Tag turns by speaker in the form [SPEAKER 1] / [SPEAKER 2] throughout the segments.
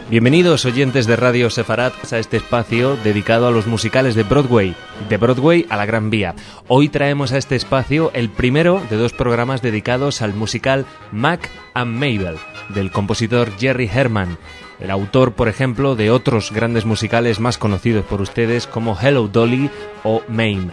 [SPEAKER 1] Bienvenidos oyentes de Radio Sefarat a este espacio dedicado a los musicales de Broadway a la Gran Vía. Hoy traemos a este espacio el primero de dos programas dedicados al musical Mack and Mabel, del compositor Jerry Herman, el autor, por ejemplo, de otros grandes musicales más conocidos por ustedes como Hello Dolly o Mame.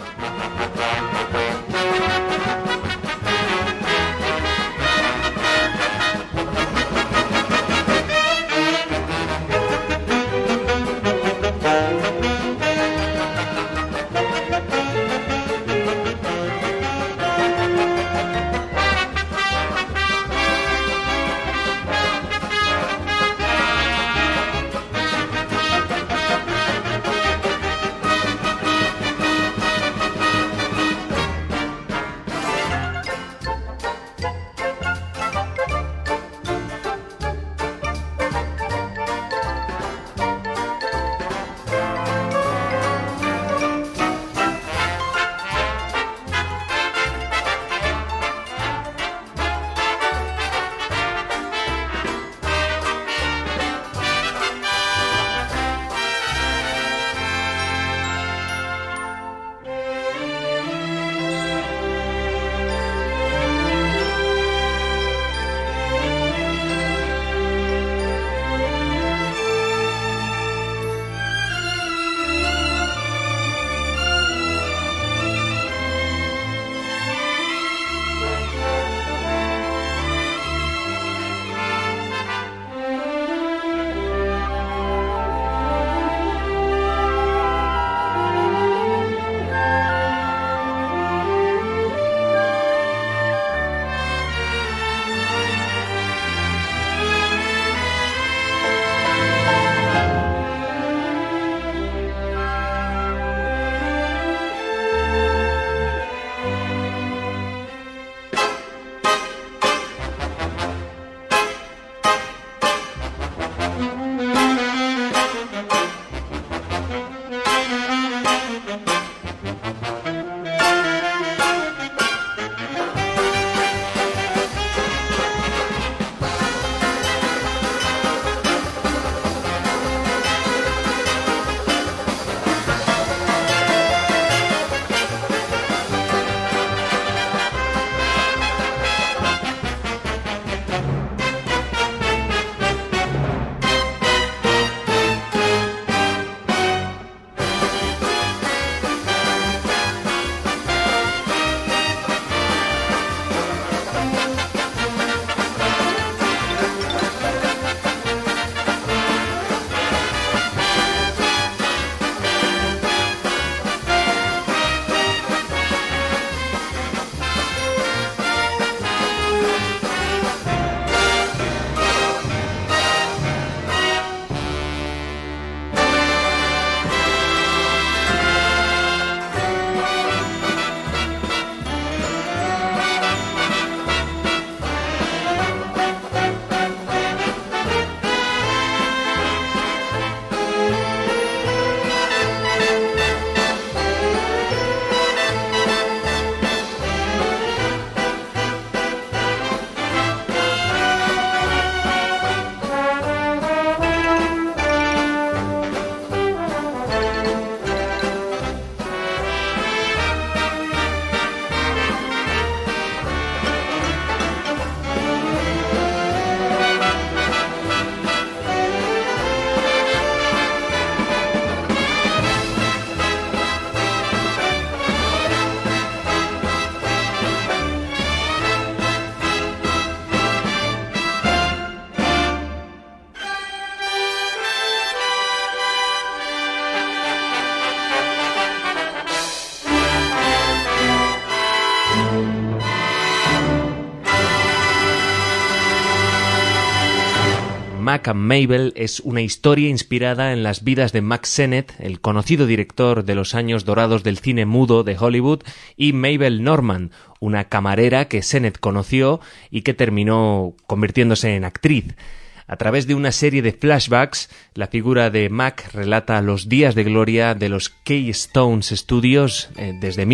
[SPEAKER 1] Mack and Mabel es una historia inspirada en las vidas de Mack Sennett, el conocido director de los años dorados del cine mudo de Hollywood, y Mabel Normand, una camarera que Sennett conoció y que terminó convirtiéndose en actriz. A través de una serie de flashbacks, la figura de Mack relata los días de gloria de los Keystones Studios desde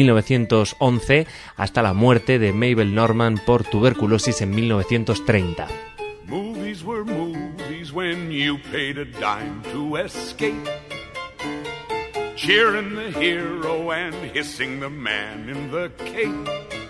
[SPEAKER 1] 1911 hasta la muerte de Mabel Normand por tuberculosis en 1930.
[SPEAKER 2] Movies were movies when when you paid a dime to escape, cheering the hero and hissing the man in the cape.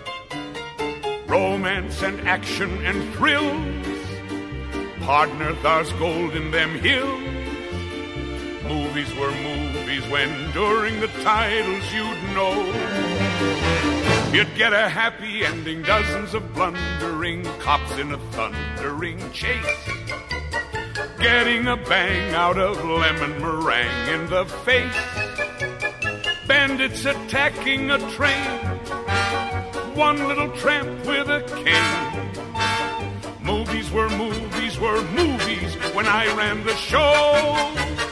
[SPEAKER 2] Romance and action and thrills, partner, there's gold in them hills. Movies were movies when during the titles you'd know you'd get a happy ending, dozens of blundering cops in a thundering chase, getting a bang out of lemon meringue in the face. Bandits attacking a train, one little tramp with a cane. Movies were movies were movies when I ran the show.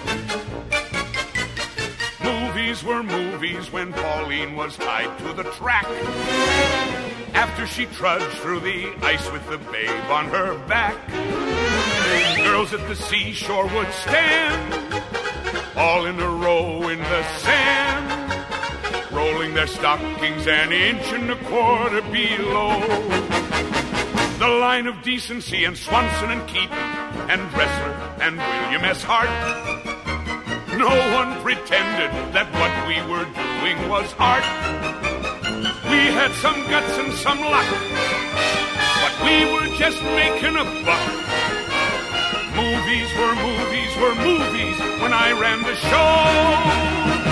[SPEAKER 2] Movies were movies when Pauline was tied to the track, after she trudged through the ice with the babe on her back. Girls at the seashore would stand, all in a row in the sand, rolling their stockings an inch and a quarter below. The line of decency and Swanson and Keaton and Dressler and William S. Hart. No one pretended that what we were doing was art. We had some guts and some luck, but we were just making a buck. Movies were movies were movies when I ran the show.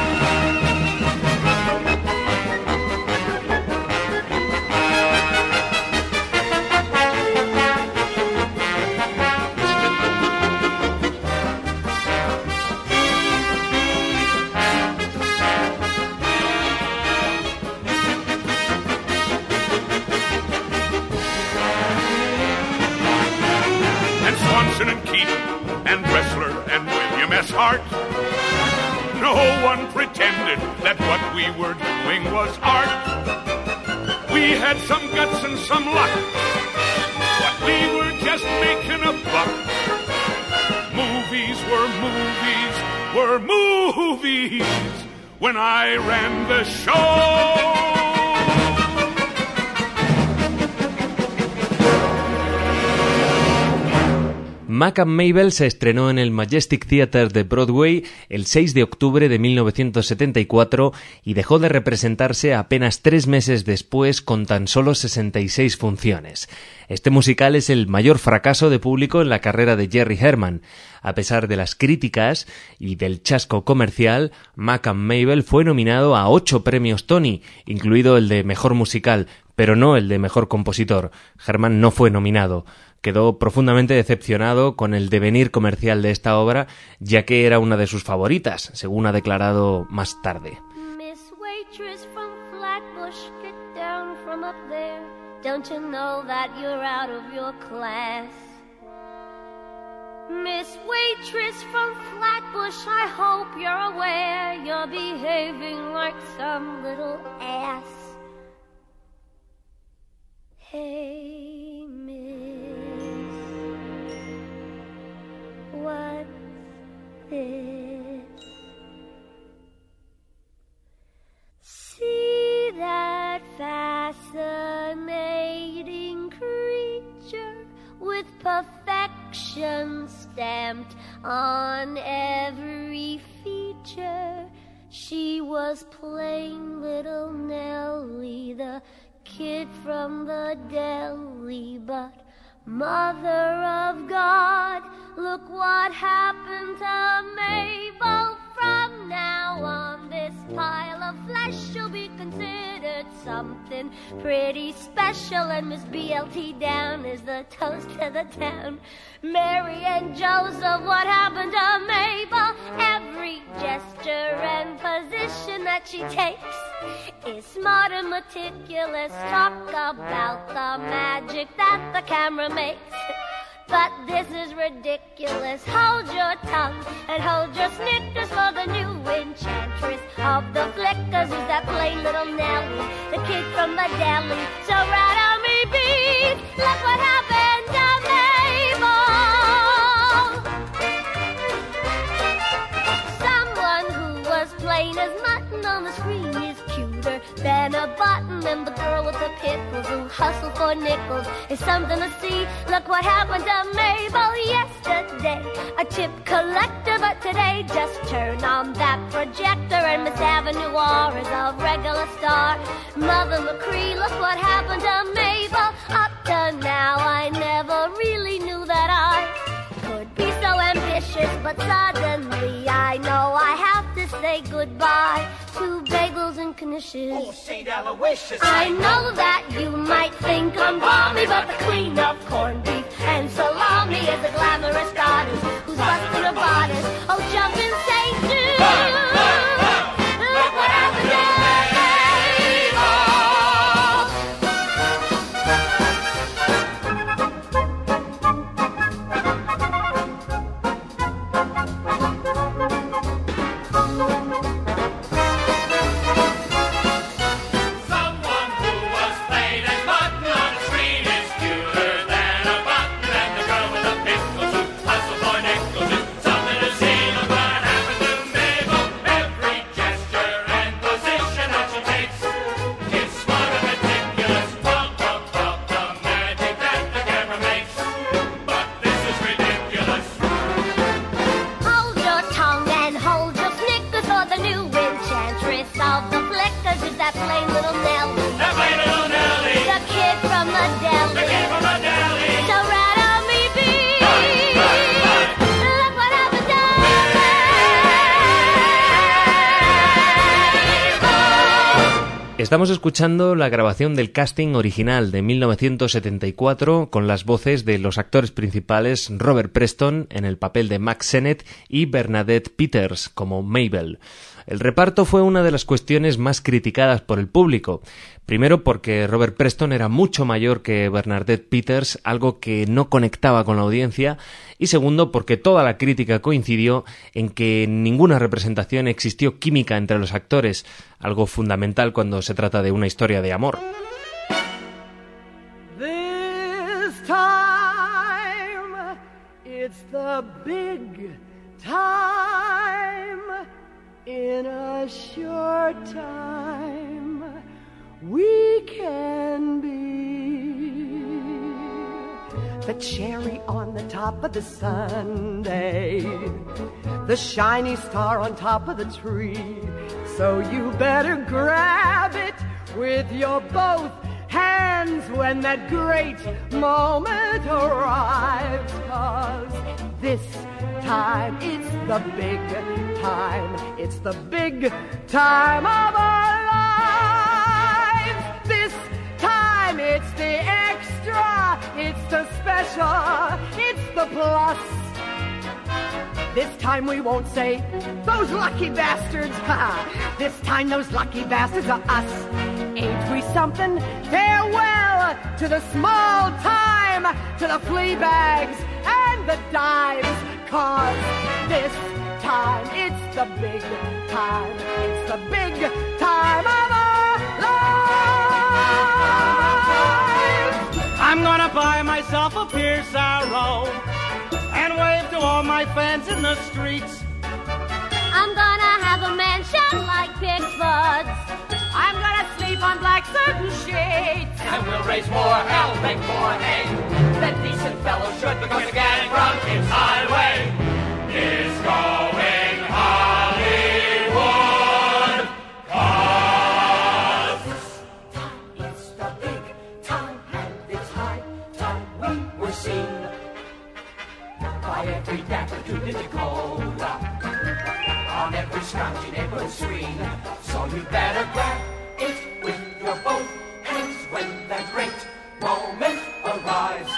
[SPEAKER 2] Heart. No one pretended that what we were doing was art. We had some guts and some luck, but we were just making a buck. Movies were movies when I ran the show.
[SPEAKER 1] Mack and Mabel se estrenó en el Majestic Theatre de Broadway el 6 de octubre de 1974 y dejó de representarse apenas 3 meses después con tan solo 66 funciones. Este musical es el mayor fracaso de público en la carrera de Jerry Herman. A pesar de las críticas y del chasco comercial, Mack and Mabel fue nominado a 8 premios Tony, incluido el de Mejor Musical, pero no el de Mejor Compositor. Herman no fue nominado. Quedó profundamente decepcionado con el devenir comercial de esta obra, ya que era una de sus favoritas, según ha declarado más tarde.
[SPEAKER 3] Miss Waitress from Flatbush, get down from up there. Don't you know that you're out of your class? Miss Waitress from Flatbush, I hope you're aware you're behaving like some little ass. Hey, miss, what's this? See that fascinating creature with perfection stamped on every feature. She was plain little Nellie, the kid from the deli, but Mother of God, look what happened to Mabel. From now on, this pile of flesh shall be considered something pretty special, and Miss BLT down is the toast of the town. Mary and Joseph, what happened to Mabel? Every gesture and position that she takes is smart and meticulous. Talk about the magic that the camera makes. But this is ridiculous. Hold your tongue and hold your snickers for the new enchantress of the flickers. Who's that plain little Nellie, the kid from the deli? So right on me beat, look what happened to Mabel. Someone who was plain as mutton on the screen is cuter than a button, and the girl with the pickles who hustle for nickels is something to see. Look what happened to Mabel yesterday. A tip collector, but today just turn on that projector and Miss Avenue R is a regular star. Mother McCree, look what happened to Mabel. Up to now I never really knew that I could be so ambitious, but suddenly I know I have to say goodbye to bagels and knishes.
[SPEAKER 4] Oh, St. Aloysius!
[SPEAKER 3] I know that you might think I'm balmy, but the queen of corned beef and salami is a glamorous goddess who's busting her bodice. Oh, jumping St. Jude! Look what happened to
[SPEAKER 1] Estamos escuchando la grabación del casting original de 1974 con las voces de los actores principales Robert Preston en el papel de Mack Sennett y Bernadette Peters como Mabel. El reparto fue una de las cuestiones más criticadas por el público. Primero porque Robert Preston era mucho mayor que Bernadette Peters, algo que no conectaba con la audiencia, y segundo porque toda la crítica coincidió en que en ninguna representación existió química entre los actores, algo fundamental cuando se trata de una historia de amor.
[SPEAKER 5] This time, it's the big time. In a short time, we can be the cherry on the top of the sundae, the shiny star on top of the tree. So you better grab it with your both hands when that great moment arrives, 'cause this time, it's the big time. It's the big time of our lives. This time, it's the extra. It's the special. It's the plus. This time we won't say, those lucky bastards, ha! This time those lucky bastards are us. Ain't we something? Farewell to the small time, to the flea bags and the dimes. 'Cause this time, it's the big time. It's the big time of our lives.
[SPEAKER 4] I'm gonna buy myself a Pierce Arrow and wave to all my fans in the streets.
[SPEAKER 3] I'm gonna have a mansion like Pickford's.
[SPEAKER 5] I'm gonna sleep on black satin sheets.
[SPEAKER 4] And we'll raise more hell, make more hay than decent fellows should, because the gang from his highway is going Hollywood. 'Cause it's the big time and it's high time we were seen by every dapper dude in Dakota, on every scroungy neighborhood screen. So you better grab it with your both hands when that great moment arrives.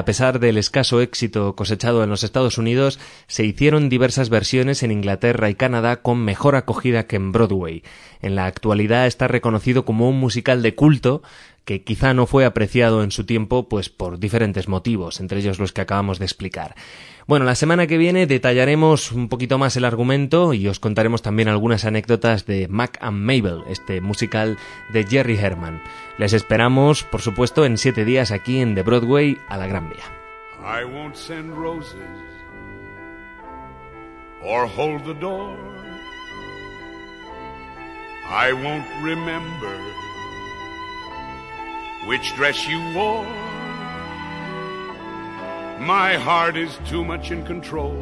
[SPEAKER 1] A pesar del escaso éxito cosechado en los Estados Unidos, se hicieron diversas versiones en Inglaterra y Canadá con mejor acogida que en Broadway. En la actualidad está reconocido como un musical de culto que quizá no fue apreciado en su tiempo pues por diferentes motivos, entre ellos los que acabamos de explicar. Bueno, la semana que viene detallaremos un poquito más el argumento y os contaremos también algunas anécdotas de Mack and Mabel, este musical de Jerry Herman. Les esperamos, por supuesto, en 7 días aquí en The Broadway a la Gran Vía.
[SPEAKER 2] I won't send roses or hold the door. I won't remember which dress you wore. My heart is too much in control.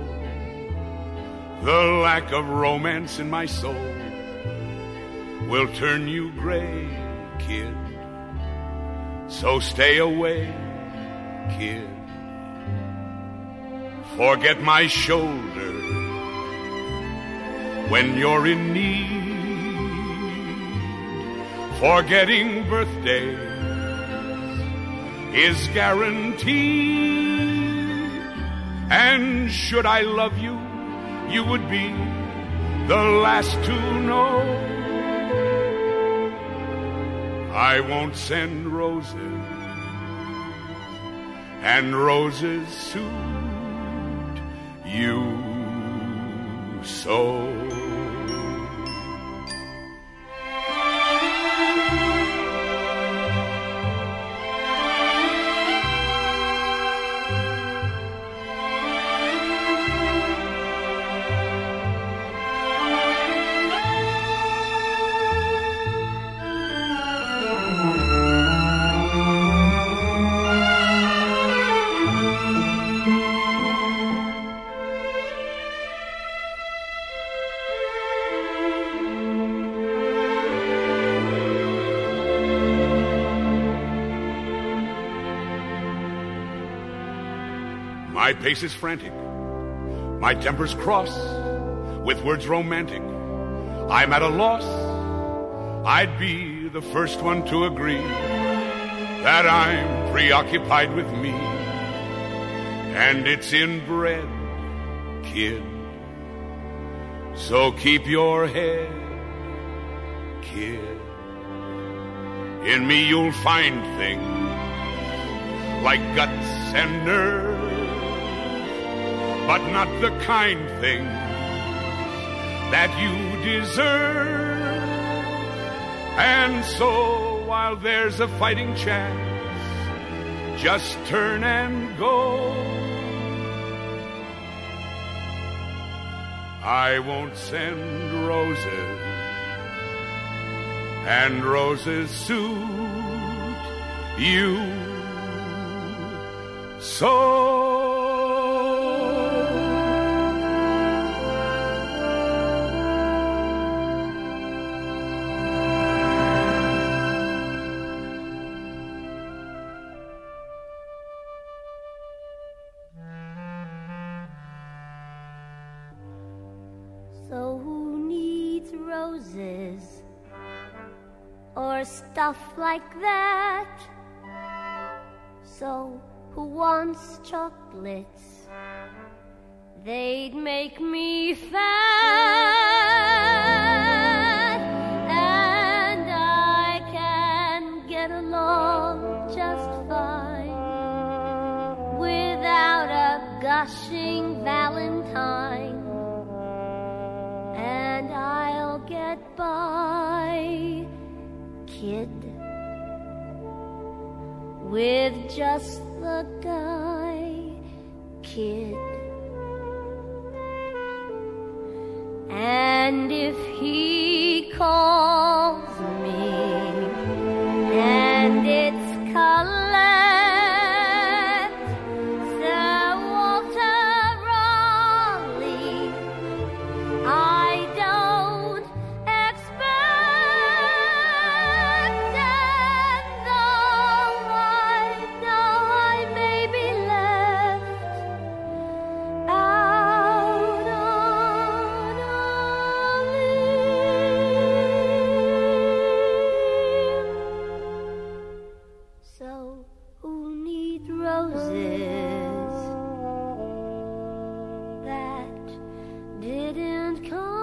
[SPEAKER 2] The lack of romance in my soul will turn you gray, kid. So stay away, kid. Forget my shoulder when you're in need. Forgetting birthdays is guaranteed. And should I love you, you would be the last to know. I won't send roses, and roses suit you so. My pace is frantic, my temper's cross, with words romantic. I'm at a loss. I'd be the first one to agree that I'm preoccupied with me, and it's inbred, kid. So keep your head, kid. In me you'll find things like guts and nerve, but not the kind thing that you deserve. And so while there's a fighting chance, just turn and go. I won't send roses, and roses suit you so.
[SPEAKER 3] So who needs roses or stuff like that? So who wants chocolates? They'd make me fat, and I can get along just fine without a gushing Valentine. And I'll get by, kid, with just the guy, kid. And if he calls me and it's Colette, Sir Walter Raleigh, I don't expect, and though I know I may be left out on a limb, and come.